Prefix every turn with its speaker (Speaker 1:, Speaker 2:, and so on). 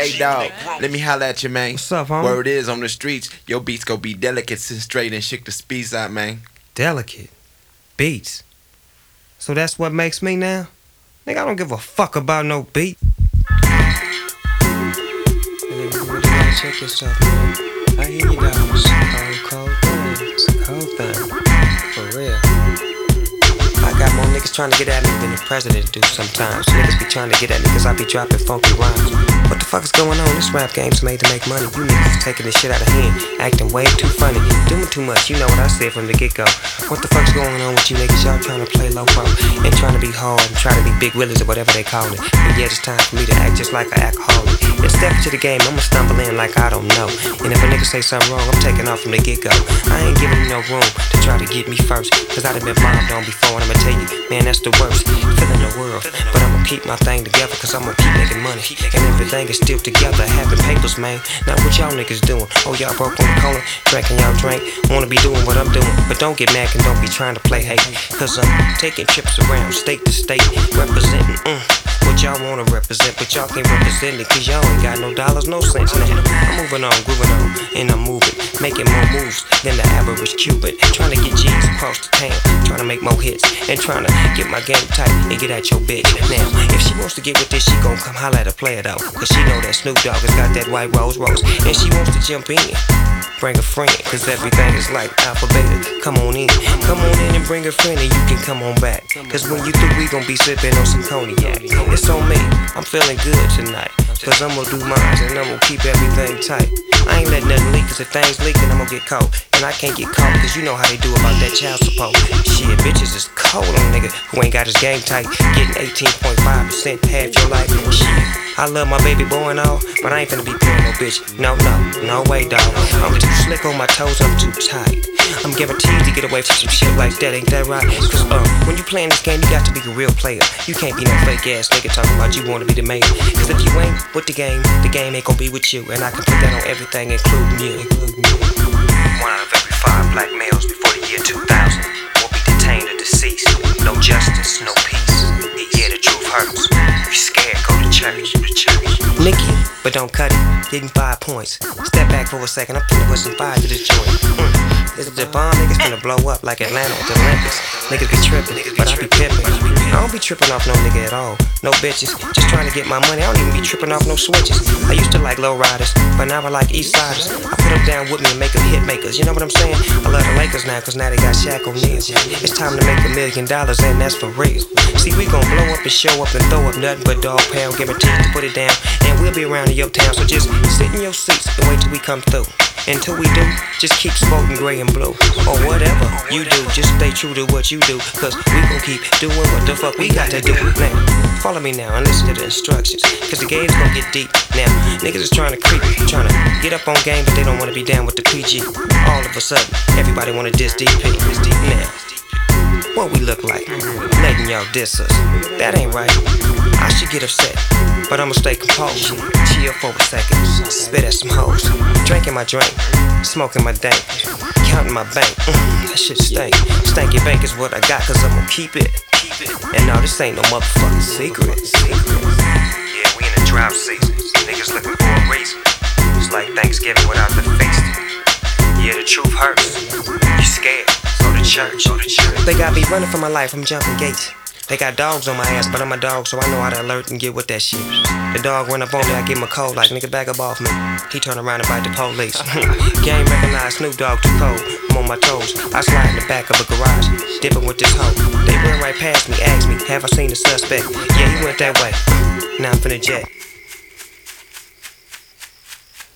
Speaker 1: Hey dog, let me holla at you, man.
Speaker 2: What's up, homie?
Speaker 1: Word is on the streets, your beats gon' be delicate, sit straight and shake the speeds out, man.
Speaker 2: Delicate beats. So that's what makes me now? Nigga, I don't give a fuck about no beat. Nigga, you really gotta check yourself, man. I hear you, dog. Cold thing. It's a cold thing. For real. I got more niggas trying to get at me than the president do sometimes. Niggas be trying to get at me cause I be dropping funky rhymes. What the fuck is going on? This rap game's made to make money. You niggas taking this shit out of hand, acting way too funny, doing too much. You know what I said from the get-go. What the fuck's going on with you niggas? Y'all trying to play low pro and trying to be hard and trying to be big willies or whatever they call it. But yeah, it's time for me to act just like an alcoholic. And step into the game, I'ma stumble in like I don't know. And if a nigga say something wrong, I'm taking off from the get-go. I ain't giving you no room to try to get me first, cause I done been bombed on before, and I'ma tell you, man, that's the worst feeling in the world. But I'ma keep my thing together, cause I'ma keep making money. And everything is still together, having papers, man. Now what y'all niggas doing? Oh, y'all broke on the corner, drinking y'all drink. Wanna be doing what I'm doing, but don't get mad and don't be trying to play hate. Cause I'm taking trips around state to state, representing what y'all wanna represent, but y'all can't represent it cause y'all ain't got no dollars, no cents now. I'm moving on, grooving on, and I'm moving, making more moves than the average Cuban. Trying to get G's across the town, trying to make more hits, and trying to get my game tight and get at your bitch. Now, if she wants to get with this, she gon' come holla at a player though, cause she know that Snoop Dogg has got that white Rolls Royce, and she wants to jump in. Bring a friend, cause everything is like alphabet. Come on in and bring a friend, and you can come on back. Cause when you through, we gon' be sipping on some cognac. It's on me, I'm feeling good tonight, cause I'm gonna do mine and I'm gonna keep everything tight. I ain't letting nothing leak, cause if things leaking, I'm gonna get caught. And I can't get caught, cause you know how they do about that child support. Shit, bitches is cold on a nigga who ain't got his game tight, getting 18.5% half your life. Shit, I love my baby boy and all, but I ain't finna be paying no bitch. No way, dawg. I'm too slick on my toes, I'm too tight. I'm guaranteed to get away from some shit like that, ain't that right? Cause when you playing this game, you got to be a real player. You can't be no fake ass nigga talking about you wanna be the man. Cause if you ain't with the game ain't gonna be with you. And I can put that on everything, including you. 1 out of every 5 black males before the year 2000 will be detained or deceased. No justice, no peace. Yeah, the truth hurts. If you scared, go to church. Nicky, but don't cut it. Getting 5 points. Step back for a second, I'm finna put some fire to this joint. This is the bomb, niggas finna blow up like Atlanta at the Olympics. Niggas be trippin', but I be pimpin'. I don't be trippin' off no nigga at all. No bitches, just trying to get my money. I don't even be trippin' off no switches. I used to like low riders, but now I like east siders. I put them down with me and make them hit makers. You know what I'm saying? I love the Lakers now, cause now they got Shaq O'Neal. It's time to make $1 million, and that's for real. See, we gon' blow up and show up and throw up nothing but dog pound. Guaranteed to put it down, and we'll be around in your town. So just sit in your seats and wait till we come through. Until we do, just keep smoking gray and blue. Or whatever you do, just stay true to what you do. Cause we gon' keep doing what the fuck we got to do. Now, follow me now and listen to the instructions, cause the game's gon' get deep. Now, niggas is trying to creep, trying to get up on game, but they don't wanna be down with the PG. All of a sudden, everybody wanna diss DP. Now, what we look like, letting y'all diss us. That ain't right. I should get upset, but I'ma stay composed. Chill for a second, spit at some hoes. Drinking my drink, smoking my dank, counting my bank. That shit stink. Stanky bank is what I got, cause I'ma keep it. And no, this ain't no motherfucking secret. Yeah, we in the drought season. Niggas looking for a reason. It's like Thanksgiving without the feast. Yeah, the truth hurts. You scared? Go to church. They got me running for my life, I'm jumping gates. They got dogs on my ass, but I'm a dog, so I know how to alert and get with that shit. The dog run up on me, I give him a cold like, nigga, back up off me. He turn around and bite the police. Game recognized Snoop Dogg too cold. I'm on my toes, I slide in the back of a garage, dipping with this hoe. They run right past me, ask me, have I seen the suspect? Yeah, he went that way. Now I'm finna jet.